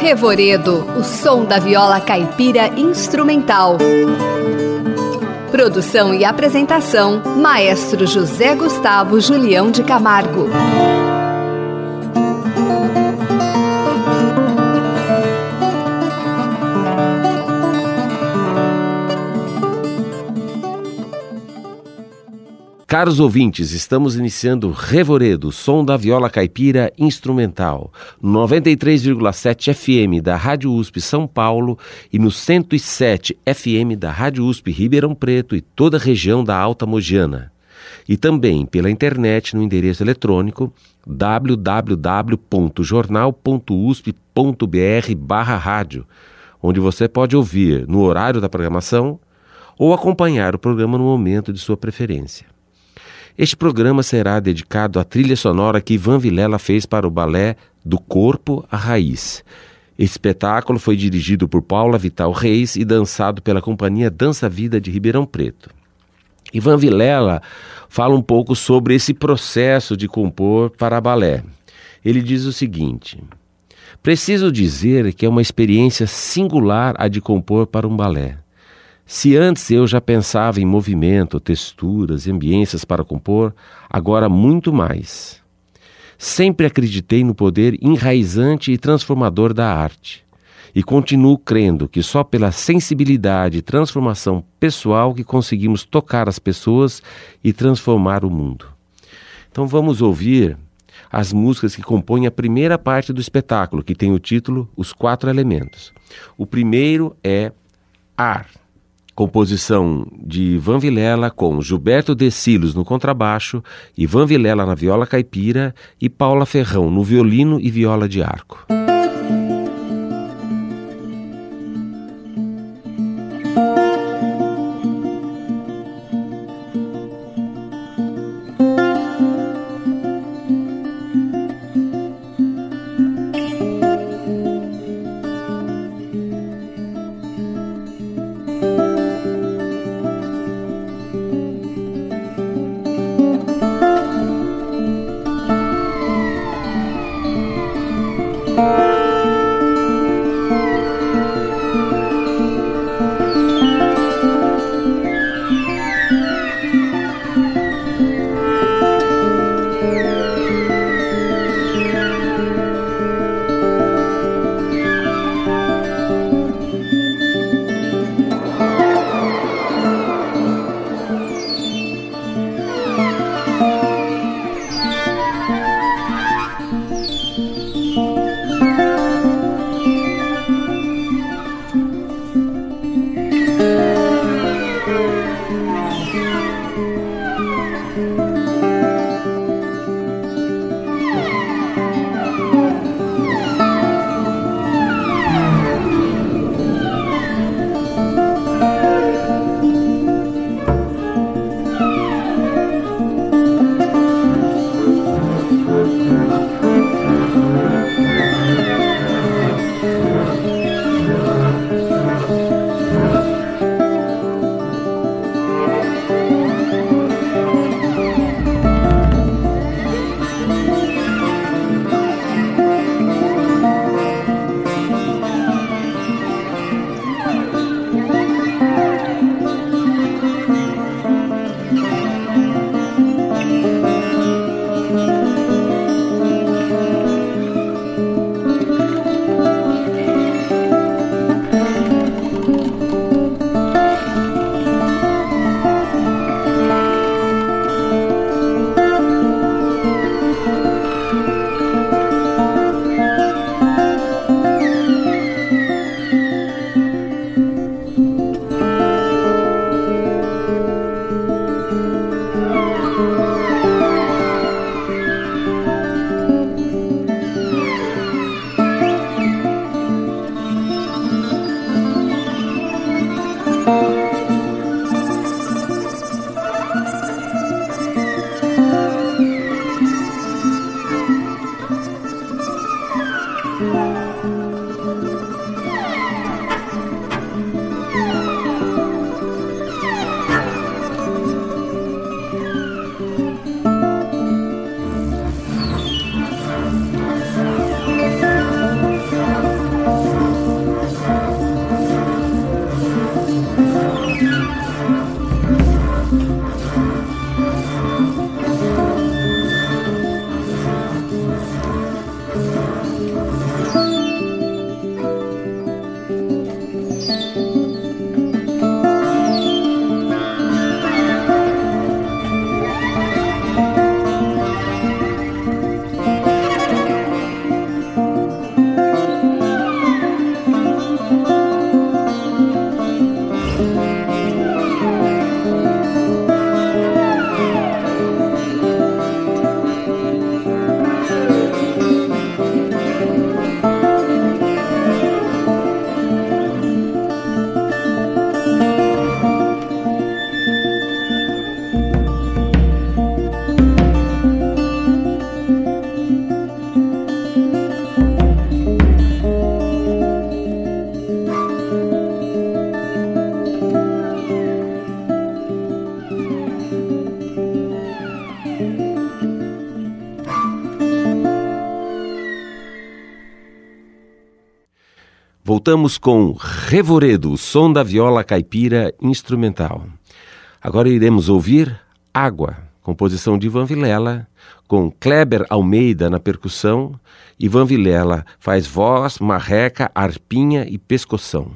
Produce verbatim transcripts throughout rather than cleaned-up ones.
Revoredo, o som da viola caipira instrumental. Produção e apresentação, Maestro José Gustavo Julião de Camargo. Caros ouvintes, estamos iniciando Revoredo, som da viola caipira instrumental, no noventa e três vírgula sete F M da Rádio U S P São Paulo e no cento e sete F M da Rádio U S P Ribeirão Preto e toda a região da Alta Mogiana. E também pela internet no endereço eletrônico w w w ponto jornal ponto usp ponto b r barra rádio, onde você pode ouvir no horário da programação ou acompanhar o programa no momento de sua preferência. Este programa será dedicado à trilha sonora que Ivan Vilela fez para o balé Do Corpo à Raiz. Este espetáculo foi dirigido por Paula Vital Reis e dançado pela Companhia Dança Vida de Ribeirão Preto. Ivan Vilela fala um pouco sobre esse processo de compor para balé. Ele diz o seguinte: preciso dizer que é uma experiência singular a de compor para um balé. Se antes eu já pensava em movimento, texturas e ambiências para compor, agora muito mais. Sempre acreditei no poder enraizante e transformador da arte. E continuo crendo que só pela sensibilidade e transformação pessoal que conseguimos tocar as pessoas e transformar o mundo. Então vamos ouvir as músicas que compõem a primeira parte do espetáculo, que tem o título Os Quatro Elementos. O primeiro é Ar. Composição de Ivan Vilela com Gilberto De Silos no contrabaixo, Ivan Vilela na viola caipira e Paula Ferrão no violino e viola de arco. Voltamos com Revoredo, o som da viola caipira instrumental. Agora iremos ouvir Água, composição de Ivan Vilela, com Kleber Almeida na percussão. Ivan Vilela faz voz, marreca, arpinha e pescoção.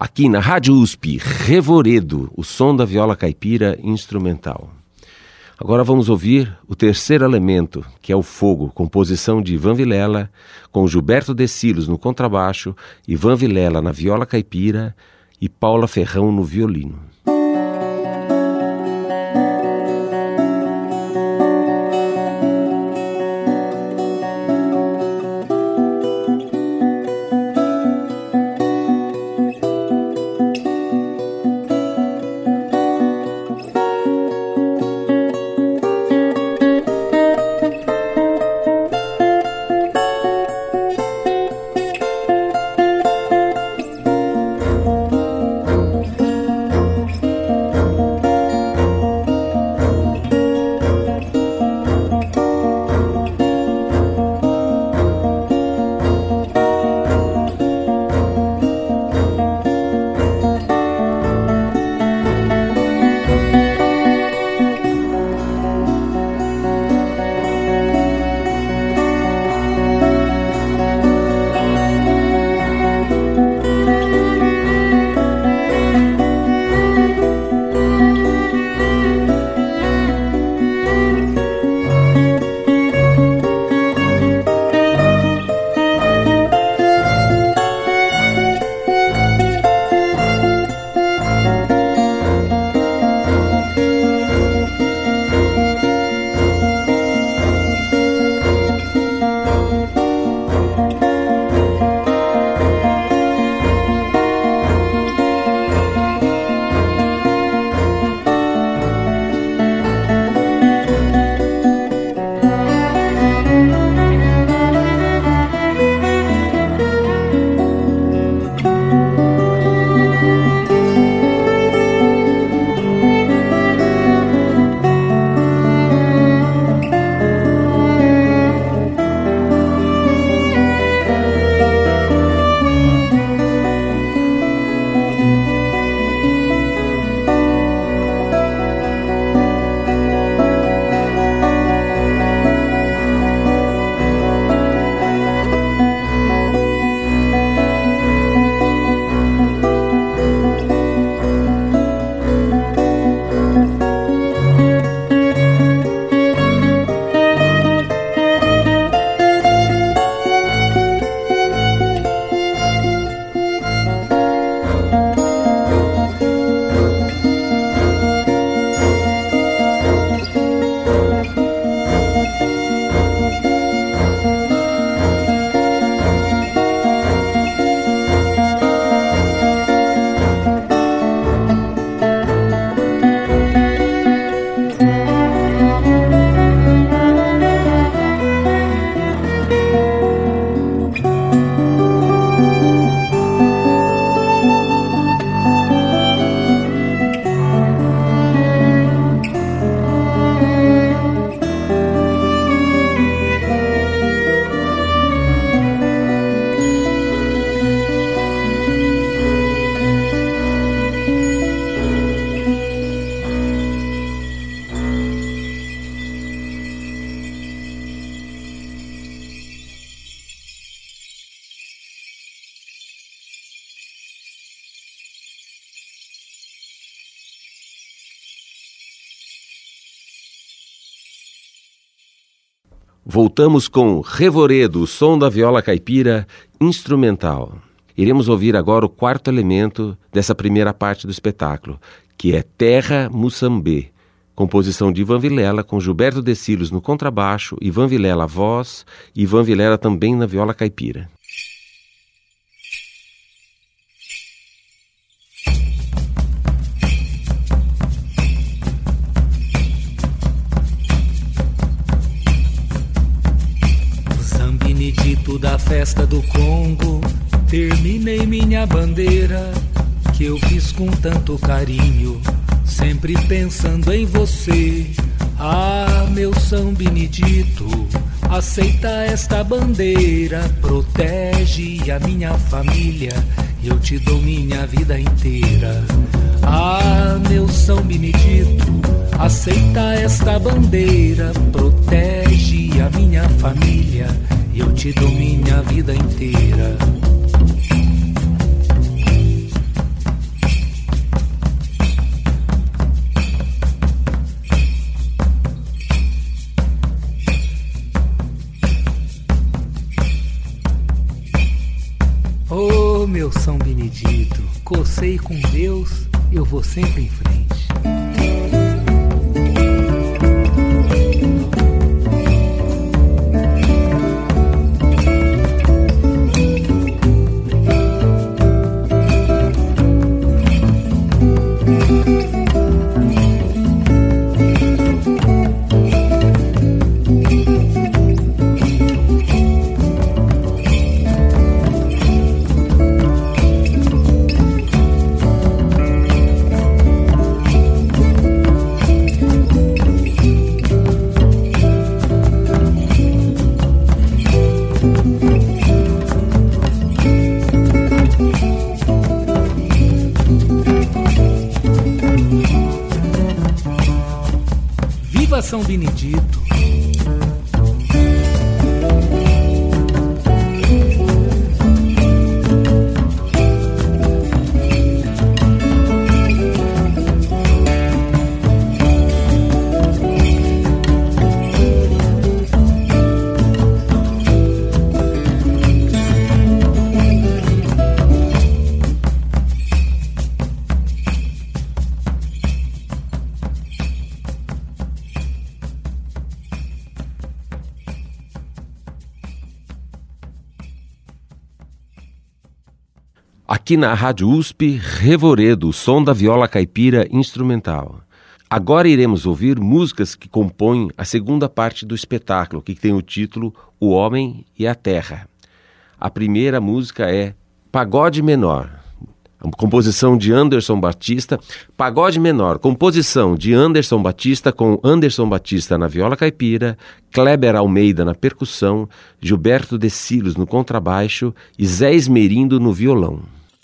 Aqui na Rádio U S P, Revoredo, o som da viola caipira instrumental. Agora vamos ouvir o terceiro elemento, que é o fogo, composição de Ivan Vilela, com Gilberto Decilos no contrabaixo, Ivan Vilela na viola caipira e Paula Ferrão no violino. Voltamos com Revoredo, o som da viola caipira instrumental. Iremos ouvir agora o quarto elemento dessa primeira parte do espetáculo, que é Terra Mussambê, composição de Ivan Vilela, com Gilberto Decilos no contrabaixo, Ivan Vilela voz e Ivan Vilela também na viola caipira. Dito da festa do Congo, terminei minha bandeira, que eu fiz com tanto carinho, sempre pensando em você. Ah, meu São Benedito, aceita esta bandeira, protege a minha família, e eu te dou minha vida inteira. Ah, meu São Benedito, aceita esta bandeira, protege a minha família, eu te dou minha vida inteira. Benedito, cocei com Deus, eu vou sempre em frente. Viva São Benedito! Aqui na Rádio U S P, Revoredo, o som da viola caipira instrumental. Agora iremos ouvir músicas que compõem a segunda parte do espetáculo, que tem o título O Homem e a Terra. A primeira música é Pagode Menor, composição de Anderson Batista. Pagode Menor, composição de Anderson Batista, com Anderson Batista na viola caipira, Kleber Almeida na percussão, Gilberto de Silos no contrabaixo e Zé Esmerindo no violão.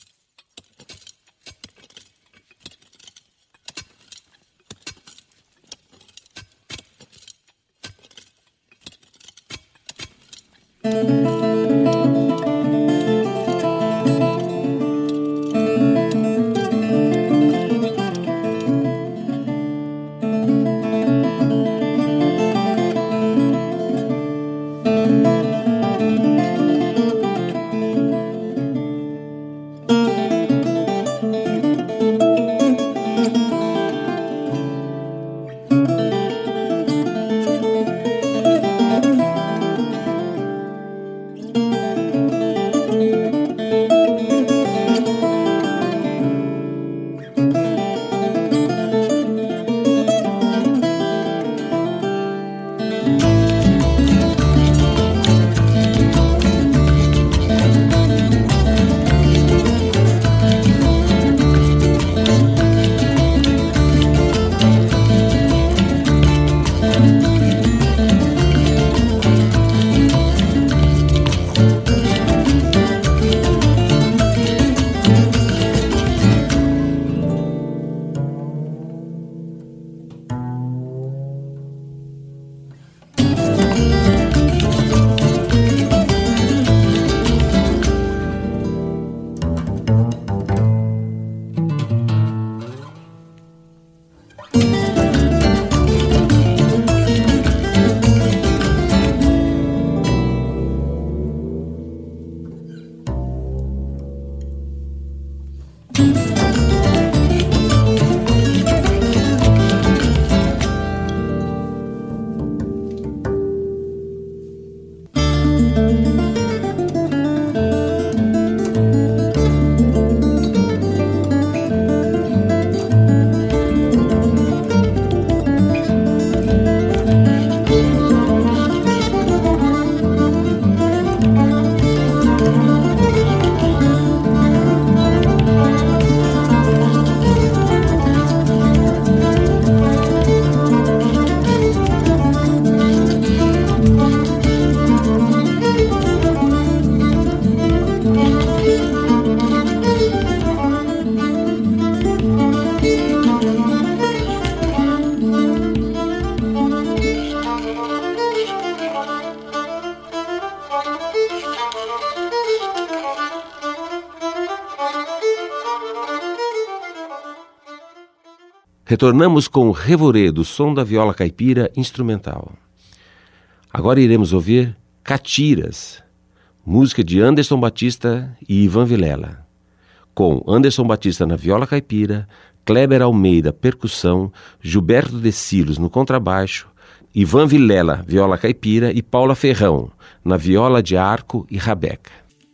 Retornamos com o Revoredo, o som da viola caipira instrumental. Agora iremos ouvir Catiras, música de Anderson Batista e Ivan Vilela. com Anderson Batista na viola caipira, Kleber Almeida, percussão, Gilberto de Silos no contrabaixo, Ivan Vilela, viola caipira e Paula Ferrão, na viola de arco e rabeca.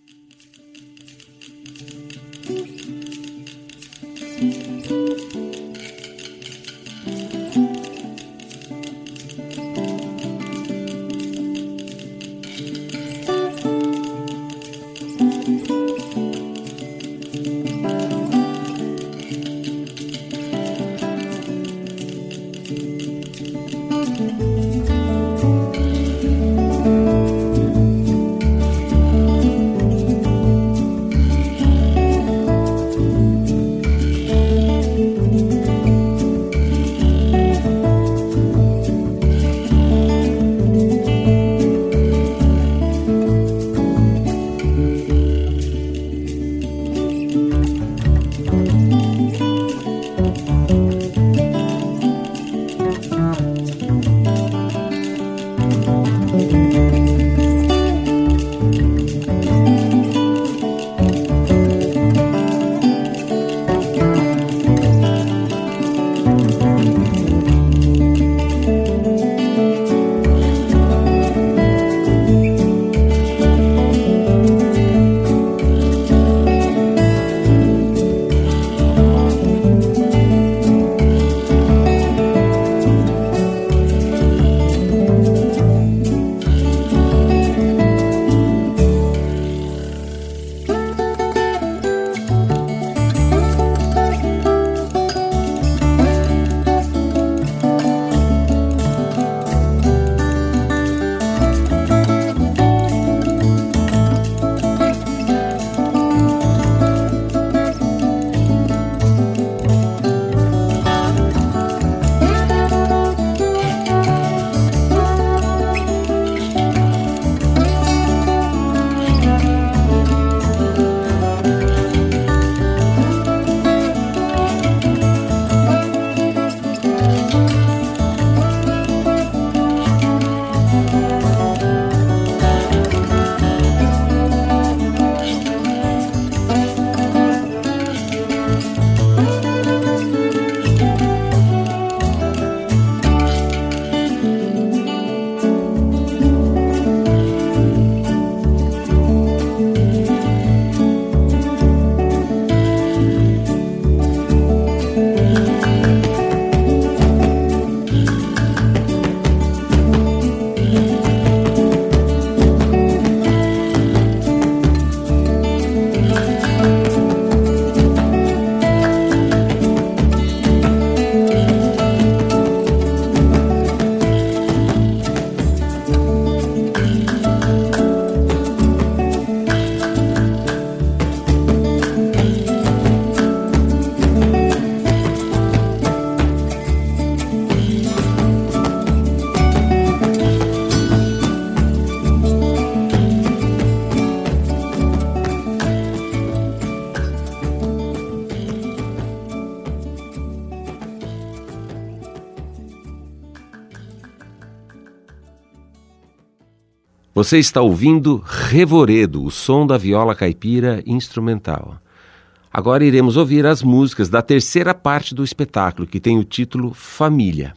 Você está ouvindo Revoredo, o som da viola caipira instrumental. Agora iremos ouvir as músicas da terceira parte do espetáculo, que tem o título Família.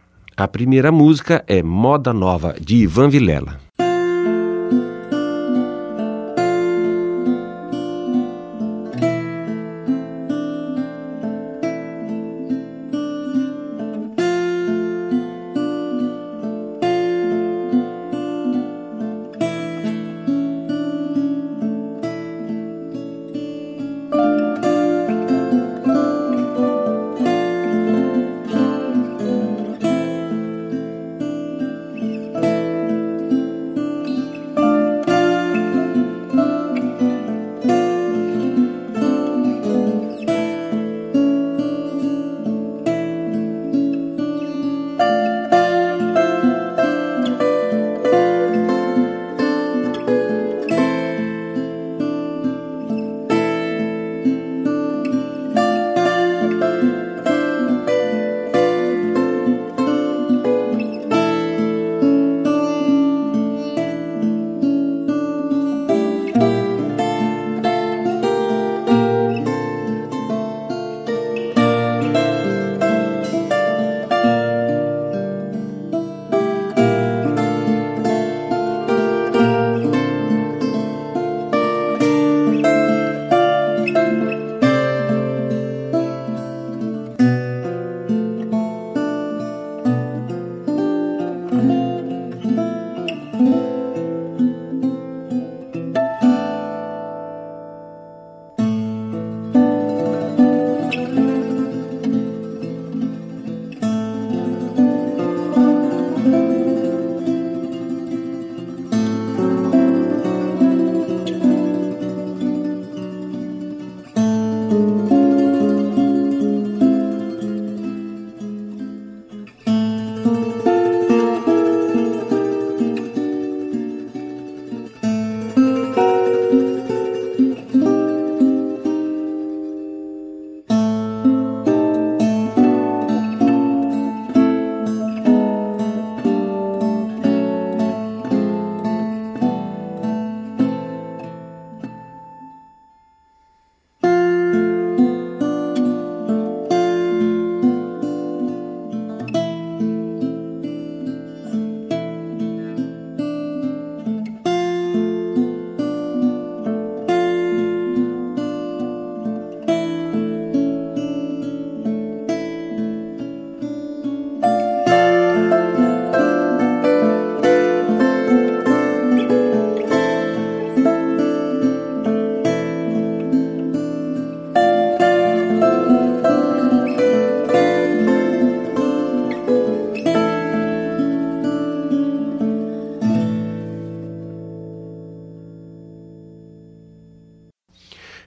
A primeira música é Moda Nova, de Ivan Vilela.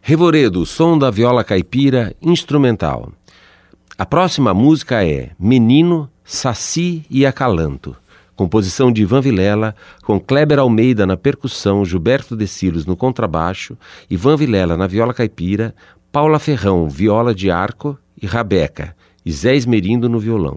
Revoredo, som da viola caipira instrumental. A próxima música é Menino, Saci e Acalanto, composição de Ivan Vilela, com Kleber Almeida na percussão, Gilberto de Silos no contrabaixo, Ivan Vilela na viola caipira, Paula Ferrão, viola de arco e rabeca, e Zé Esmerindo no violão.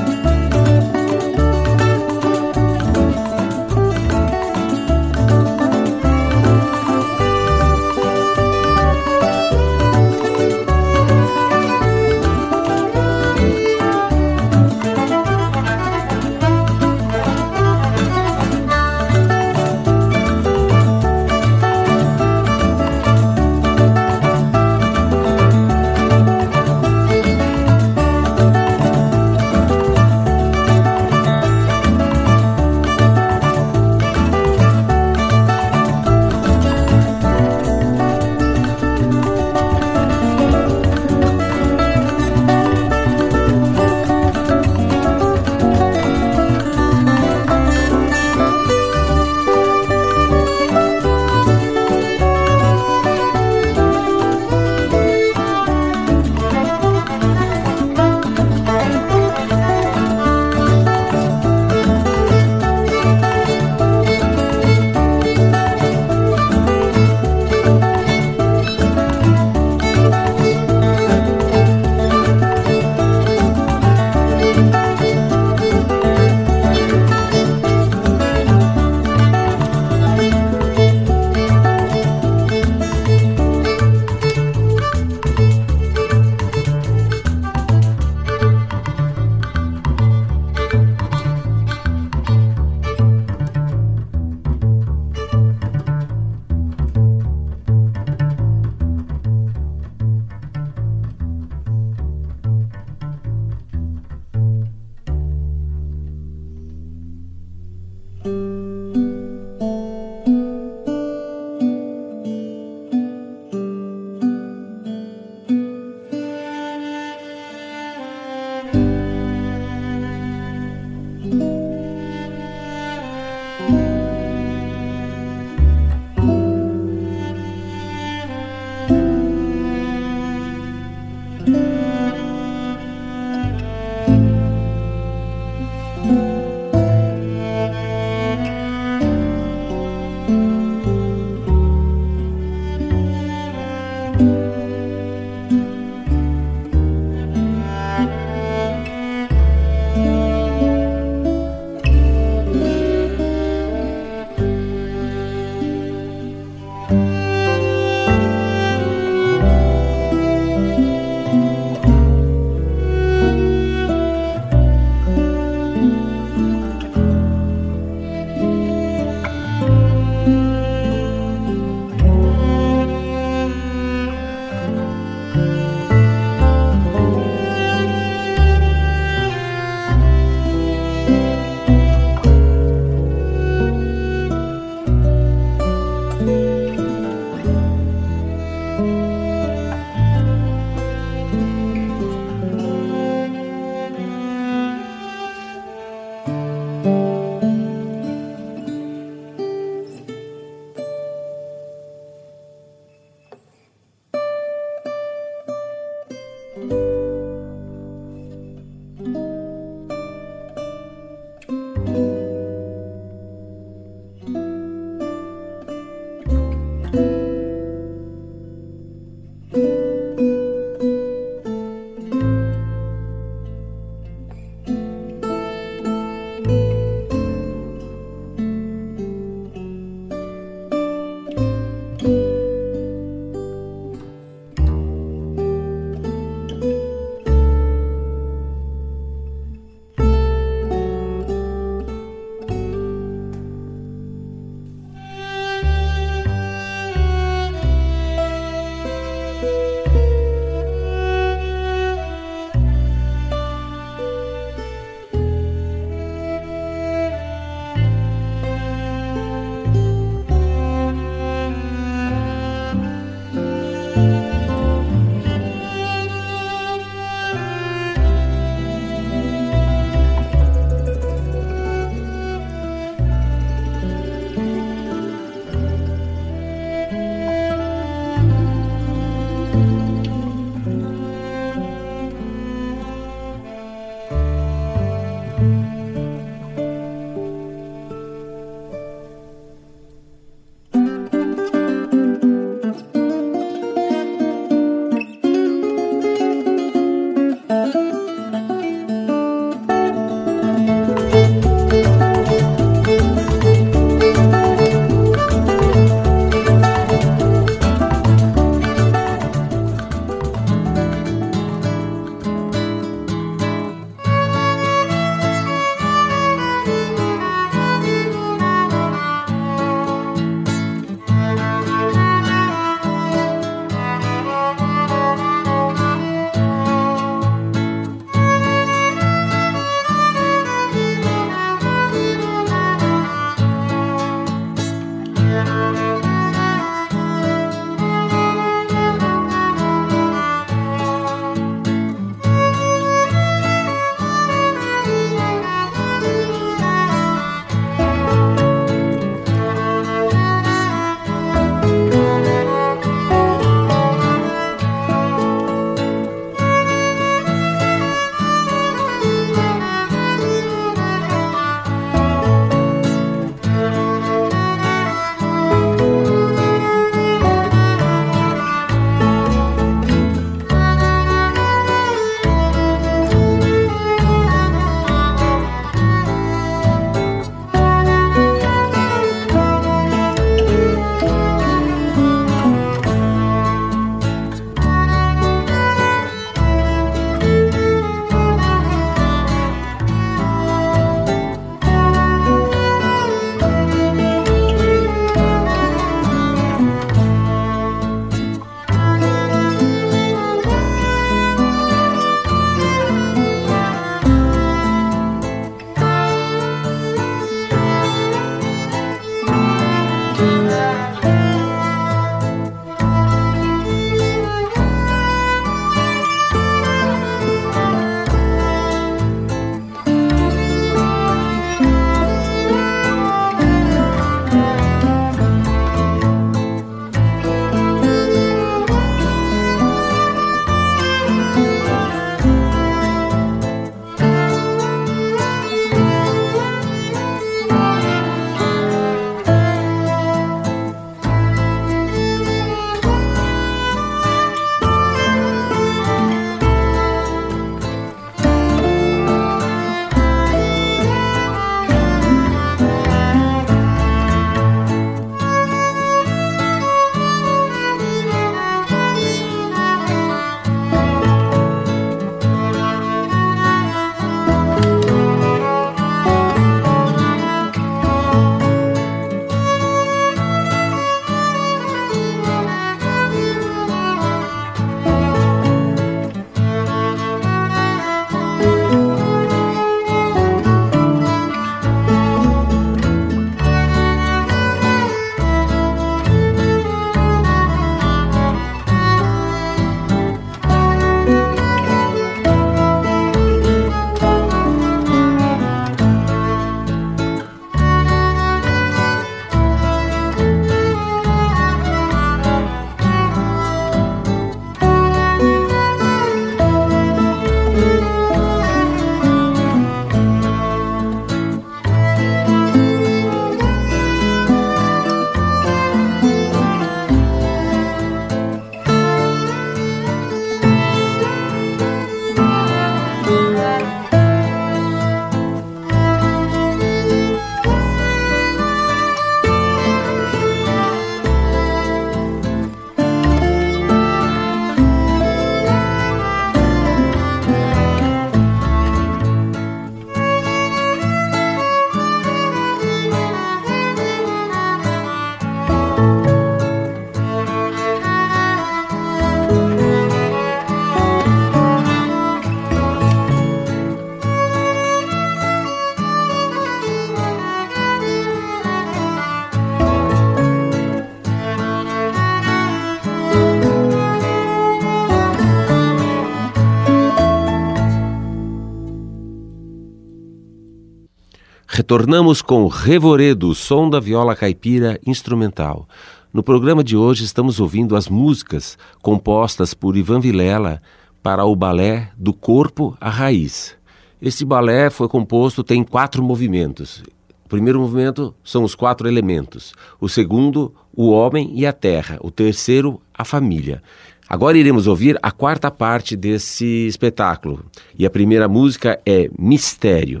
Retornamos com Revoredo, som da viola caipira instrumental. No programa de hoje estamos ouvindo as músicas compostas por Ivan Vilela para o balé Do Corpo à Raiz. Este balé foi composto, tem quatro movimentos. O primeiro movimento são os quatro elementos. O segundo, o homem e a terra. O terceiro, a família. Agora iremos ouvir a quarta parte desse espetáculo. E a primeira música é Mistério.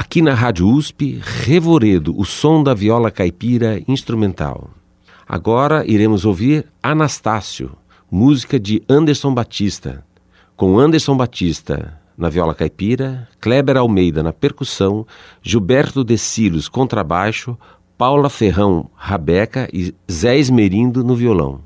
Aqui na Rádio U S P, Revoredo, o som da viola caipira instrumental. Agora iremos ouvir Anastácio, música de Anderson Batista, com Anderson Batista na viola caipira, Kleber Almeida na percussão, Gilberto Decílios contrabaixo, Paula Ferrão rabeca e Zé Esmerindo no violão.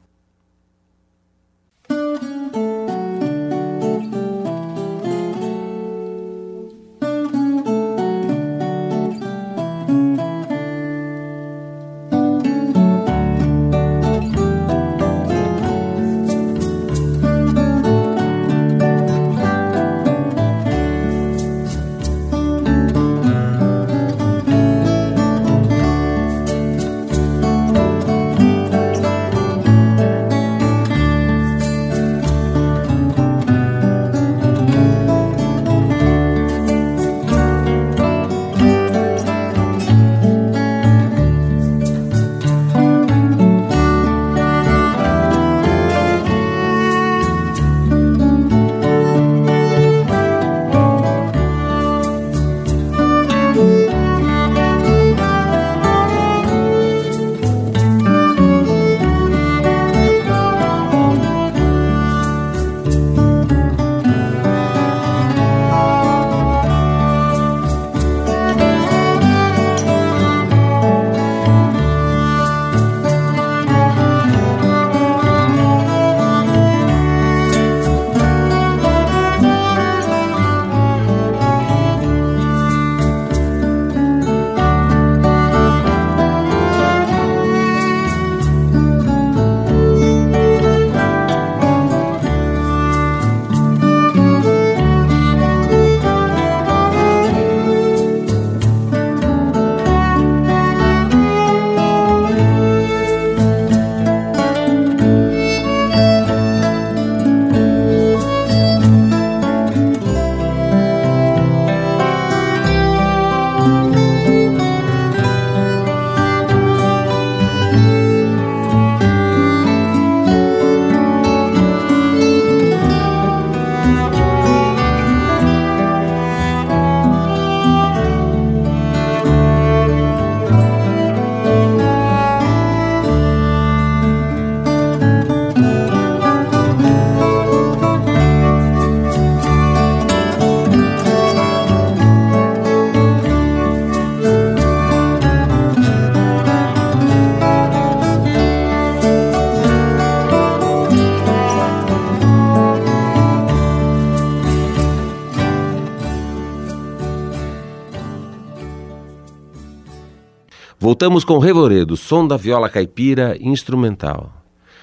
Voltamos com Revoredo, som da viola caipira instrumental.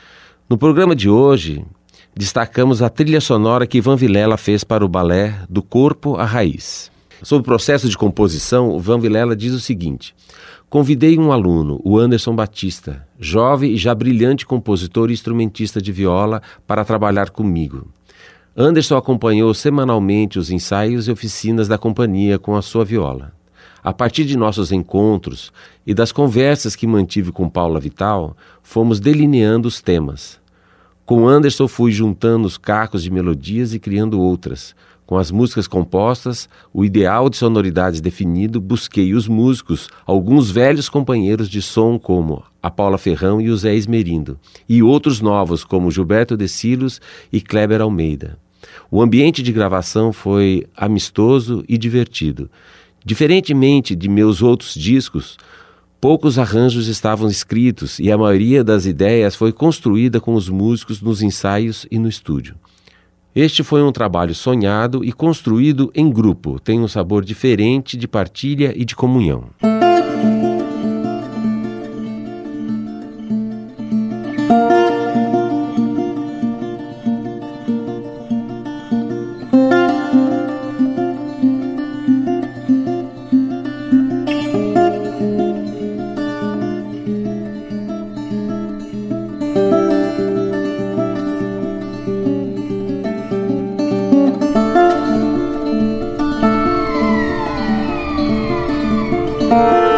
No programa de hoje, destacamos a trilha sonora que Ivan Vilela fez para o balé Do Corpo à Raiz. Sobre o processo de composição, o Ivan Vilela diz o seguinte: convidei um aluno, o Anderson Batista, jovem e já brilhante compositor e instrumentista de viola, para trabalhar comigo. Anderson acompanhou semanalmente os ensaios e oficinas da companhia com a sua viola. A partir de nossos encontros e das conversas que mantive com Paula Vital, fomos delineando os temas. Com Anderson fui juntando os cacos de melodias e criando outras. Com as músicas compostas, o ideal de sonoridades definido, busquei os músicos, alguns velhos companheiros de som como a Paula Ferrão e o Zé Esmerindo, e outros novos como Gilberto Decílios e Kleber Almeida. O ambiente de gravação foi amistoso e divertido. Diferentemente de meus outros discos, poucos arranjos estavam escritos e a maioria das ideias foi construída com os músicos nos ensaios e no estúdio. Este foi um trabalho sonhado e construído em grupo, tem um sabor diferente de partilha e de comunhão. Bye.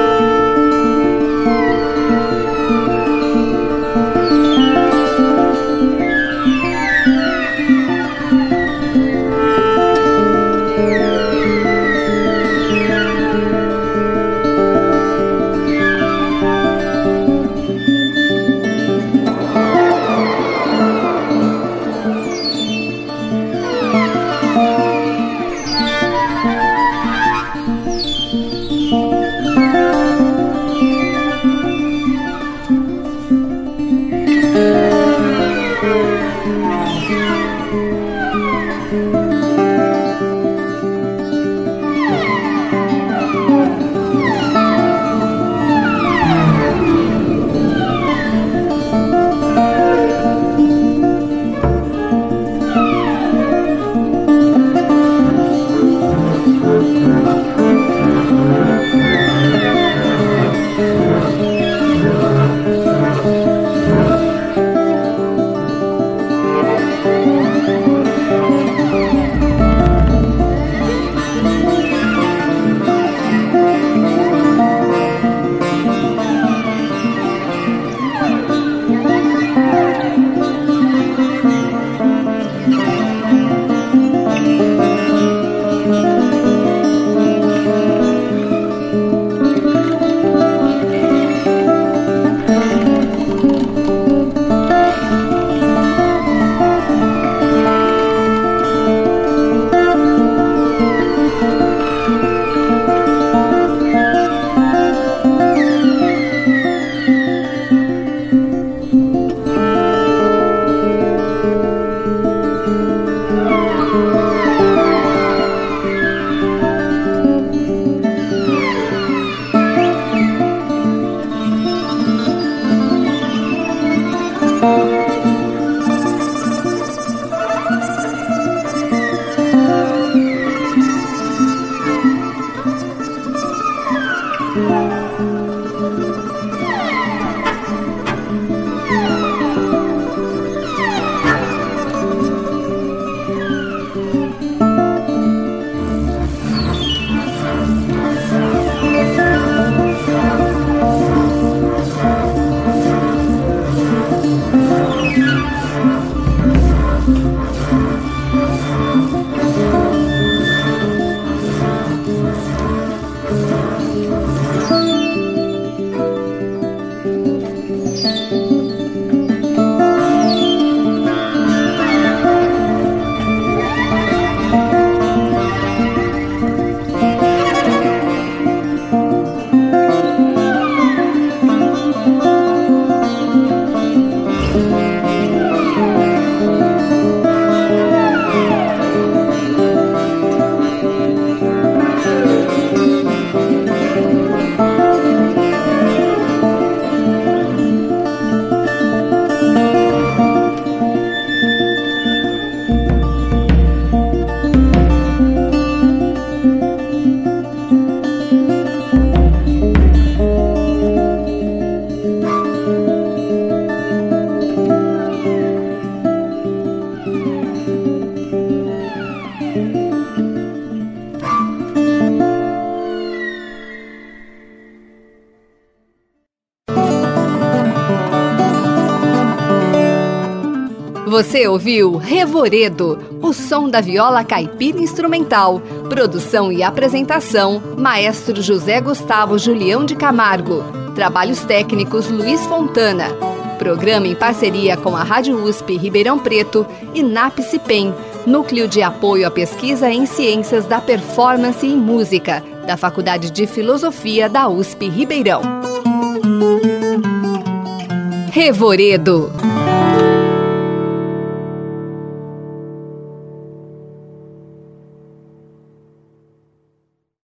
Você ouviu Revoredo, o som da viola caipira instrumental. Produção e apresentação, Maestro José Gustavo Julião de Camargo. Trabalhos técnicos, Luiz Fontana. Programa em parceria com a Rádio U S P Ribeirão Preto e NAPCIPEM, Núcleo de Apoio à Pesquisa em Ciências da Performance e Música, da Faculdade de Filosofia da U S P Ribeirão. Revoredo.